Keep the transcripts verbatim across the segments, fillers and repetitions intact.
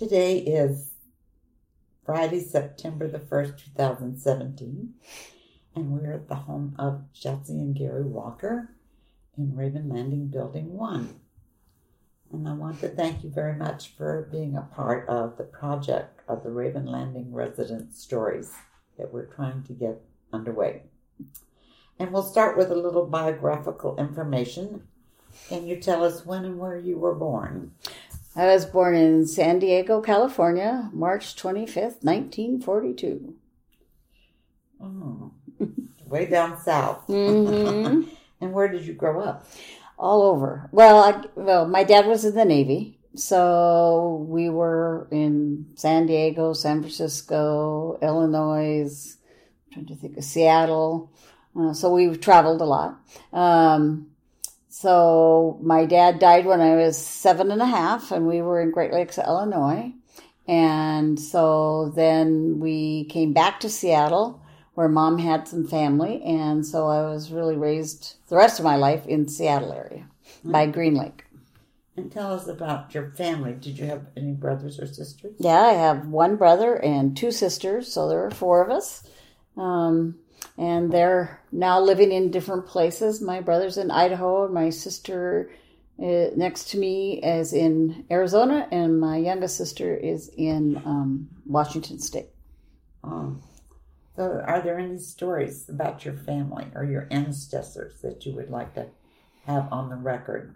Today is Friday, September the first, two thousand seventeen, and we're at the home of Jesse and Gary Walker in Raven Landing Building one. And I want to thank you very much for being a part of the project of the Raven Landing Resident Stories that we're trying to get underway. And we'll start with a little biographical information. Can you tell us when and where you were born? I was born in San Diego, California, March twenty-fifth, nineteen forty-two. Oh, way down south. Mm-hmm. And where did you grow up? All over. Well, I, well, my dad was in the Navy, so we were in San Diego, San Francisco, Illinois, I'm trying to think of Seattle. Uh, so we traveled a lot. Um, so my dad died when I was seven and a half, and we were in Great Lakes, Illinois. And so then we came back to Seattle, where Mom had some family, and so I was really raised the rest of my life in Seattle area by Green Lake. And tell us about your family. Did you have any brothers or sisters? Yeah, I have one brother and two sisters, so there are four of us. Um, and they're now living in different places. My brother's in Idaho, and my sister uh, next to me is in Arizona, and my youngest sister is in um, Washington State. Oh. So are there any stories about your family or your ancestors that you would like to have on the record?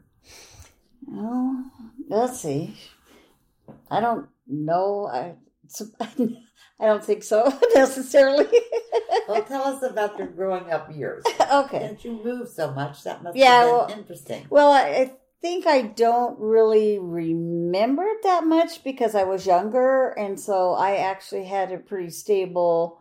Oh, let's see. I don't know. I, I don't think so necessarily. Well, tell us about your growing up years. Okay. Since you moved so much, that must yeah, have been well, interesting. Well, I think I don't really remember it that much because I was younger, and so I actually had a pretty stable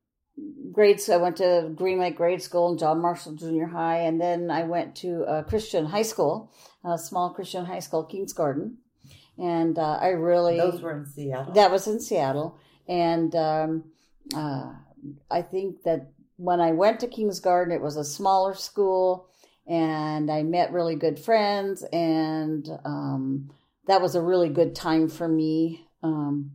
grades. I went to Green Lake Grade School and John Marshall Junior High, and then I went to a Christian high school, a small Christian high school, Kings Garden, and uh, I really... Those were in Seattle? That was in Seattle, and um, uh, I think that when I went to Kings Garden, it was a smaller school, and I met really good friends, and um, that was a really good time for me. Um,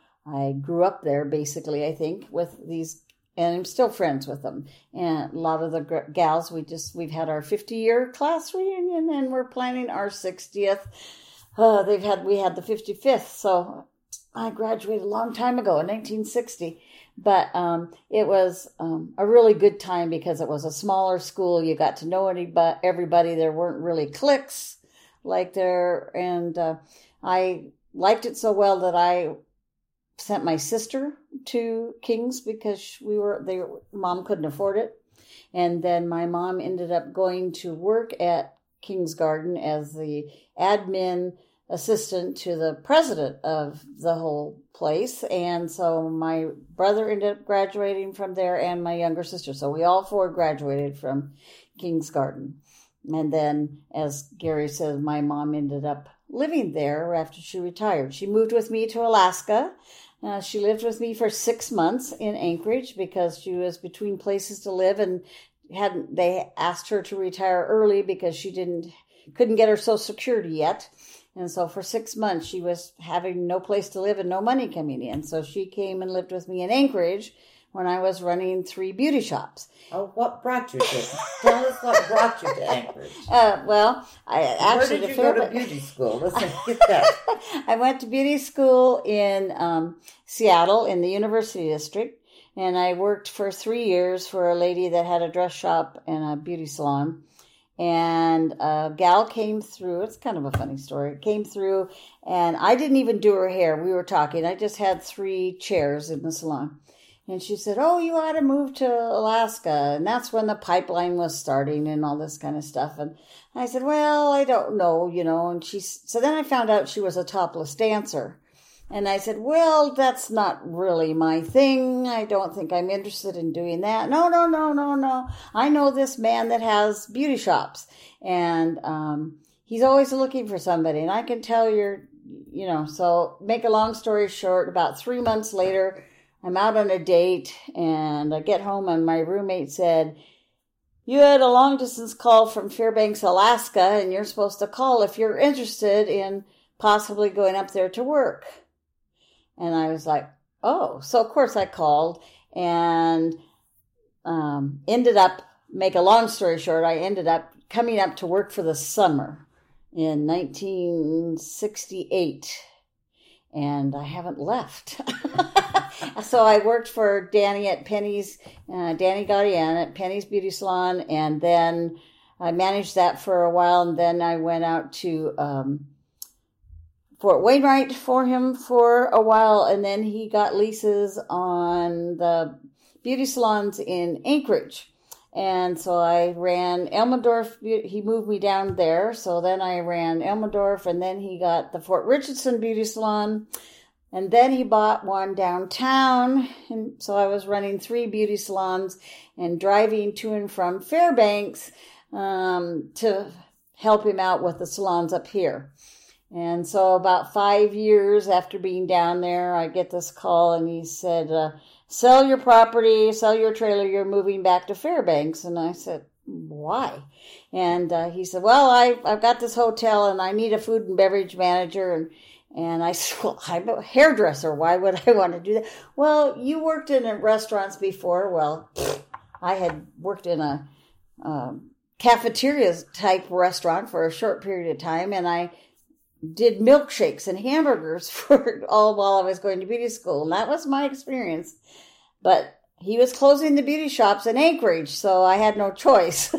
I grew up there, basically, I think, with these... And I'm still friends with them. And a lot of the gals, we just, we've had our fifty-year class reunion, and we're planning our sixtieth. Uh, they've had, we had the fifty-fifth. So I graduated a long time ago in nineteen sixty. But um, it was um, a really good time because it was a smaller school. You got to know anybody, everybody. There weren't really cliques like there. And uh, I liked it so well that I sent my sister to King's because we were they mom couldn't afford it, and then my mom ended up going to work at King's Garden as the admin assistant to the president of the whole place, and so my brother ended up graduating from there and my younger sister, so we all four graduated from King's Garden. And then, as Gary said, my mom ended up living there after she retired. She moved with me to Alaska. Uh, she lived with me for six months in Anchorage because she was between places to live, and hadn't. They asked her to retire early because she didn't couldn't get her Social Security yet, and so for six months she was having no place to live and no money coming in. So she came and lived with me in Anchorage when I was running three beauty shops. Oh, what brought you to? Tell us what brought you to Anchorage. Uh, well, I actually... Where did you go to beauty school? Let's get that. I went to beauty school in um, Seattle in the University District, and I worked for three years for a lady that had a dress shop and a beauty salon. And a gal came through. It's kind of a funny story. Came through, and I didn't even do her hair. We were talking. I just had three chairs in the salon. And she said, oh, you ought to move to Alaska. And that's when the pipeline was starting and all this kind of stuff. And I said, well, I don't know, you know. And she, so then I found out she was a topless dancer. And I said, well, that's not really my thing. I don't think I'm interested in doing that. No, no, no, no, no. I know this man that has beauty shops. And um, he's always looking for somebody. And I can tell you're, you know, so make a long story short, about three months later, I'm out on a date, and I get home, and my roommate said, you had a long-distance call from Fairbanks, Alaska, and you're supposed to call if you're interested in possibly going up there to work. And I was like, oh. So, of course, I called and um, ended up, make a long story short, I ended up coming up to work for the summer in nineteen sixty-eight. And I haven't left. So I worked for Danny at Penny's, uh, Danny Gaudian at Penny's Beauty Salon, and then I managed that for a while, and then I went out to um, Fort Wainwright for him for a while, and then he got leases on the beauty salons in Anchorage. And so I ran Elmendorf. He moved me down there. So then I ran Elmendorf, and then he got the Fort Richardson Beauty Salon. And then he bought one downtown. And so I was running three beauty salons and driving to and from Fairbanks um, to help him out with the salons up here. And so about five years after being down there, I get this call, and he said, uh, sell your property, sell your trailer, you're moving back to Fairbanks. And I said, why? And uh, he said, well, I, I've got this hotel and I need a food and beverage manager. And, and I said, well, I'm a hairdresser. Why would I want to do that? Well, you worked in restaurants before. Well, I had worked in a um, cafeteria type restaurant for a short period of time. And I did milkshakes and hamburgers for all while I was going to beauty school. And that was my experience. But he was closing the beauty shops in Anchorage, so I had no choice.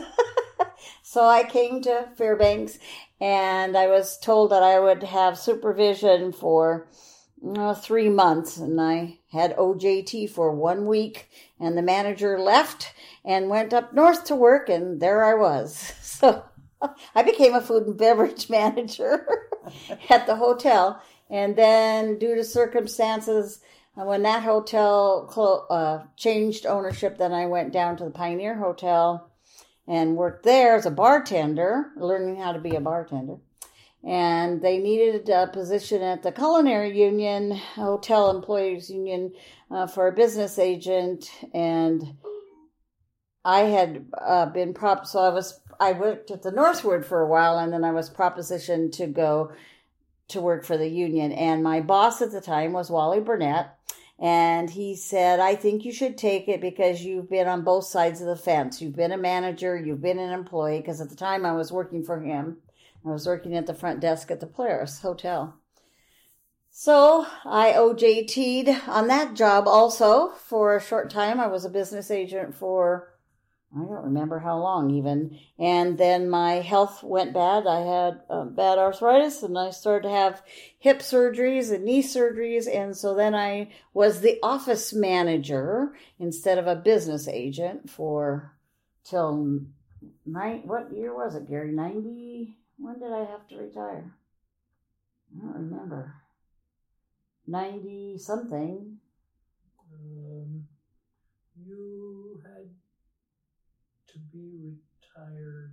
So I came to Fairbanks, and I was told that I would have supervision for you know, three months. And I had O J T for one week, and the manager left and went up north to work, and there I was. So I became a food and beverage manager at the hotel. And then due to circumstances, when that hotel clo- uh, changed ownership, then I went down to the Pioneer Hotel and worked there as a bartender, learning how to be a bartender. And they needed a position at the Culinary Union, Hotel Employees Union, uh, for a business agent. And I had uh, been prop, so I was I worked at the Northwood for a while, and then I was propositioned to go to work for the union. And my boss at the time was Wally Burnett, and he said, I think you should take it because you've been on both sides of the fence. You've been a manager, you've been an employee, because at the time I was working for him. I was working at the front desk at the Polaris Hotel. So I O J T'd on that job also for a short time. I was a business agent for I don't remember how long even. And then my health went bad. I had uh, bad arthritis, and I started to have hip surgeries and knee surgeries. And so then I was the office manager instead of a business agent for till nine. What year was it, Gary? ninety? When did I have to retire? I don't remember. ninety something. Um, you had to be retired.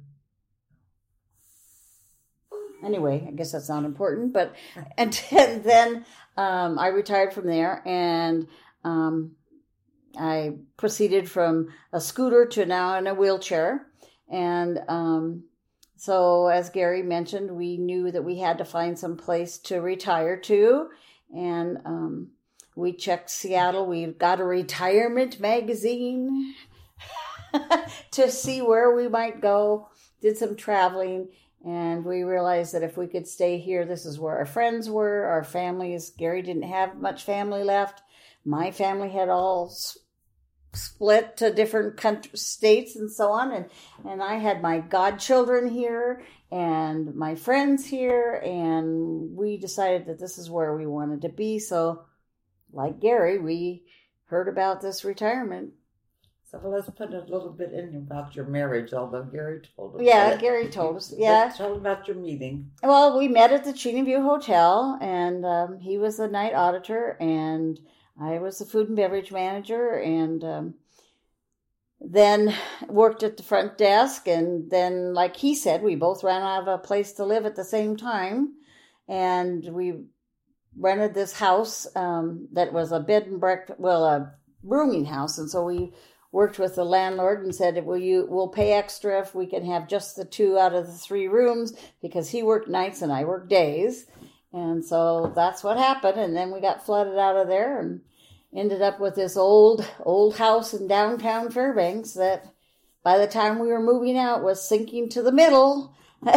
Anyway, I guess that's not important, but and then um, I retired from there, and um, I proceeded from a scooter to now in a wheelchair. And um, so, as Gary mentioned, we knew that we had to find some place to retire to, and um, we checked Seattle. We've got a retirement magazine to see where we might go, did some traveling, and we realized that if we could stay here, this is where our friends were, our families. Gary didn't have much family left. My family had all s- split to different country, states and so on, and, and I had my godchildren here and my friends here, and we decided that this is where we wanted to be. So, like Gary, we heard about this retirement. So let's put a little bit in about your marriage, although Gary told us. Yeah, that. Gary told us. Yeah. Tell about your meeting. Well, we met at the Chena View Hotel, and um, he was the night auditor, and I was the food and beverage manager, and um, then worked at the front desk. And then, like he said, we both ran out of a place to live at the same time, and we rented this house um, that was a bed and breakfast, well, a rooming house, and so we worked with the landlord and said, "Will you? We'll pay extra if we can have just the two out of the three rooms," because he worked nights and I worked days. And so that's what happened. And then we got flooded out of there and ended up with this old, old house in downtown Fairbanks that by the time we were moving out was sinking to the middle.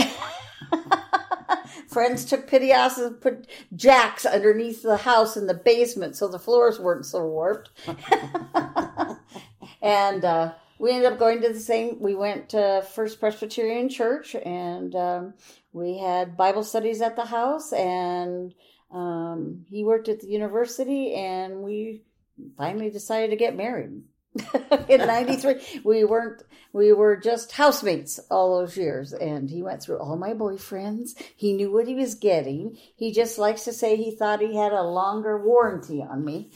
Friends took pity on us and put jacks underneath the house in the basement so the floors weren't so warped. And uh, we ended up going to the same, we went to First Presbyterian Church, and um, we had Bible studies at the house, and um, he worked at the university, and we finally decided to get married. In ninety-three, we weren't, we were just housemates all those years, and he went through all my boyfriends. He knew what he was getting. He just likes to say he thought he had a longer warranty on me.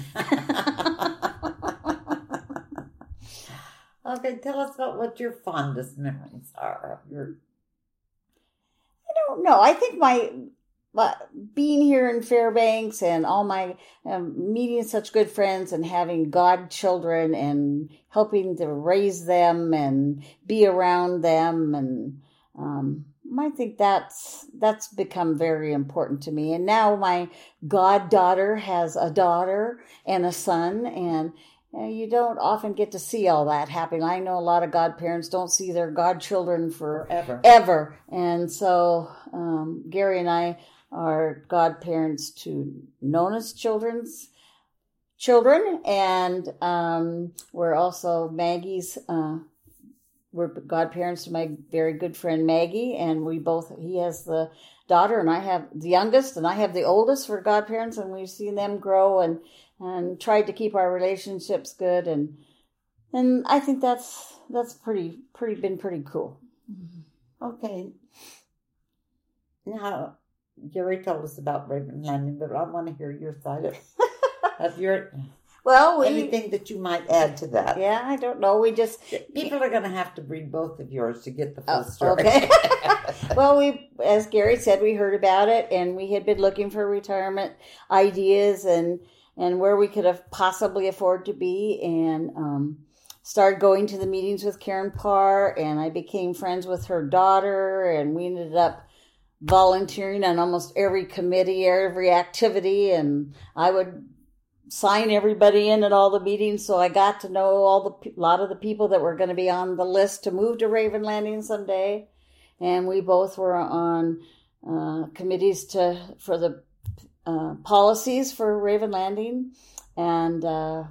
Okay, tell us about what your fondest memories are of your... I don't know. I think my... But being here in Fairbanks and all my um, meeting such good friends and having godchildren and helping to raise them and be around them, and um, I think that's that's become very important to me. And now my goddaughter has a daughter and a son, and uh, you don't often get to see all that happen. I know a lot of godparents don't see their godchildren for Forever. ever, and so um, Gary and I are godparents to Nona's children's children, and um, we're also Maggie's, uh, we're godparents to my very good friend Maggie, and we both, he has the daughter, and I have the youngest, and I have the oldest for godparents, and we've seen them grow and, and tried to keep our relationships good, and and I think that's, that's pretty, pretty, been pretty cool. Okay. Now, Gary told us about Raven Landing, but I want to hear your side of, of your well, we, anything that you might add to that. Yeah, I don't know. We just people are going to have to read both of yours to get the full oh, story. Okay. Well, we, as Gary said, we heard about it, and we had been looking for retirement ideas and and where we could have possibly afford to be, and um, started going to the meetings with Karen Parr, and I became friends with her daughter, and we ended up volunteering on almost every committee, every activity, and I would sign everybody in at all the meetings, so I got to know all the a lot of the people that were going to be on the list to move to Raven Landing someday, and we both were on uh, committees to for the uh, policies for Raven Landing, and uh,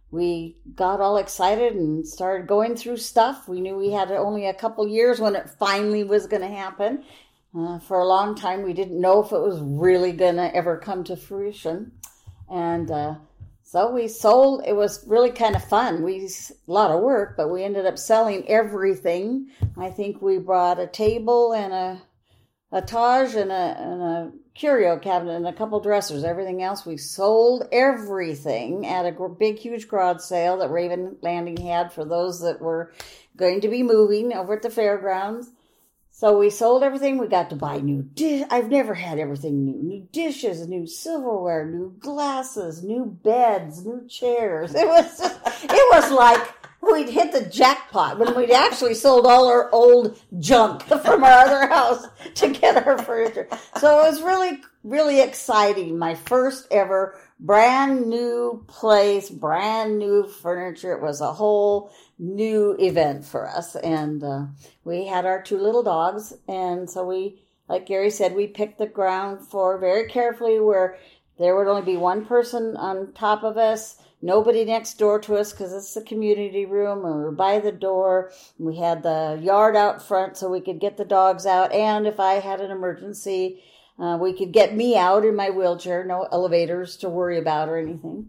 we got all excited and started going through stuff. We knew we had only a couple years when it finally was going to happen. Uh, for a long time, we didn't know if it was really going to ever come to fruition. And uh, so we sold. It was really kind of fun. We a lot of work, but we ended up selling everything. I think we brought a table and a, a Taj and a, and a curio cabinet and a couple dressers. Everything else, we sold everything at a big, huge garage sale that Raven Landing had for those that were going to be moving over at the fairgrounds. So we sold everything. We got to buy new dish. I've never had everything new. New dishes, new silverware, new glasses, new beds, new chairs. It was just, it was like we'd hit the jackpot when we'd actually sold all our old junk from our other house to get our furniture. So it was really, really exciting. My first ever brand new place, brand new furniture. It was a whole new event for us, and uh, we had our two little dogs, and so we, like Gary said, we picked the ground floor very carefully where there would only be one person on top of us, nobody next door to us because it's the community room, and we were by the door. We had the yard out front so we could get the dogs out, and if I had an emergency, uh, we could get me out in my wheelchair, no elevators to worry about or anything.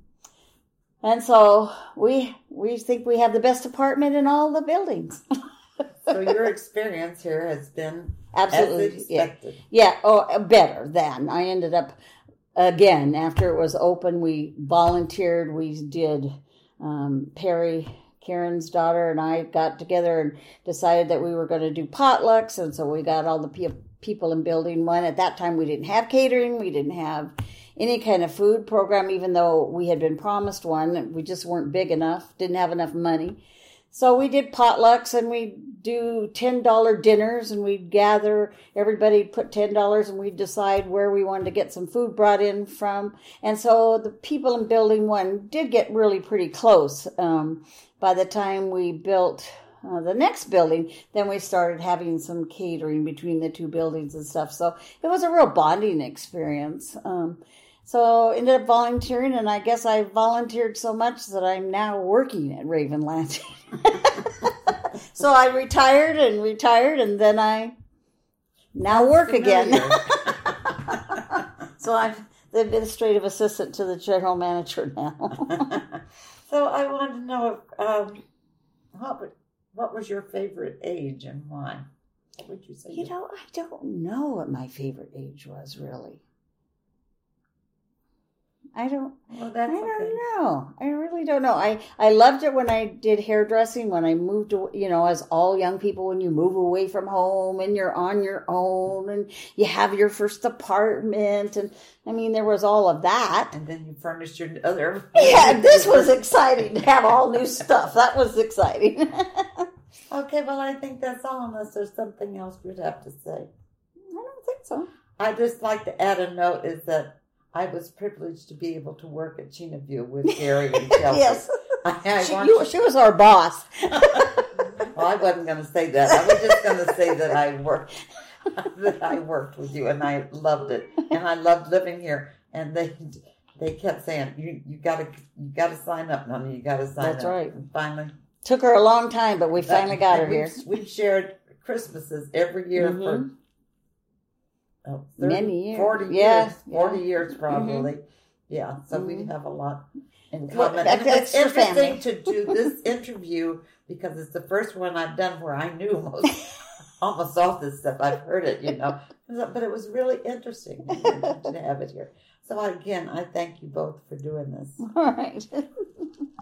And so we we think we have the best apartment in all the buildings. So your experience here has been absolutely as expected. Yeah, yeah. Oh, better than I ended up again after it was open. We volunteered. We did. Um, Perry, Karen's daughter, and I got together and decided that we were going to do potlucks, and so we got all the pe- people in building one. At that time, we didn't have catering. We didn't have any kind of food program, even though we had been promised one. We just weren't big enough, didn't have enough money. So we did potlucks, and we'd do ten dollar dinners, and we'd gather, everybody put ten dollars, and we'd decide where we wanted to get some food brought in from. And so the people in Building One did get really pretty close. Um, by the time we built uh, the next building, then we started having some catering between the two buildings and stuff. So it was a real bonding experience. Um, So I ended up volunteering, and I guess I volunteered so much that I'm now working at Raven Landing. So I retired and retired, and then I now work again. So I'm the administrative assistant to the general manager now. So I wanted to know, um, what, what was your favorite age and why? What would you say? You know, I don't know what my favorite age was, really. I don't, well, that's I don't okay. know. I really don't know. I, I loved it when I did hairdressing, when I moved, away, you know, as all young people, when you move away from home and you're on your own and you have your first apartment. And I mean, there was all of that. And then you furnished your other. Yeah, this was exciting to have all new stuff. That was exciting. Okay, well, I think that's all, unless there's something else you'd have to say. I don't think so. I'd just like to add a note is that I was privileged to be able to work at Chena View with Gary and Chelsea. Yes. I, I She, want you, to- she was our boss. Well, I wasn't going to say that. I was just going to say that I worked that I worked with you, and I loved it, and I loved living here. And they they kept saying, "You you got to you got to sign up, Nona. You got to sign That's up." right. And finally, Took her a long time, but we finally got her and here. we've, we've shared Christmases every year Mhm. for oh, thirty, Many years. forty Yeah, years, forty yeah. years probably. Yeah, so we Mhm. have a lot in Well, common. that- And it's that's your interesting family. to do this interview because it's the first one I've done where I knew most, almost all this stuff. I've heard it, you know, but it was really interesting to have it here. So again, I thank you both for doing this. All right.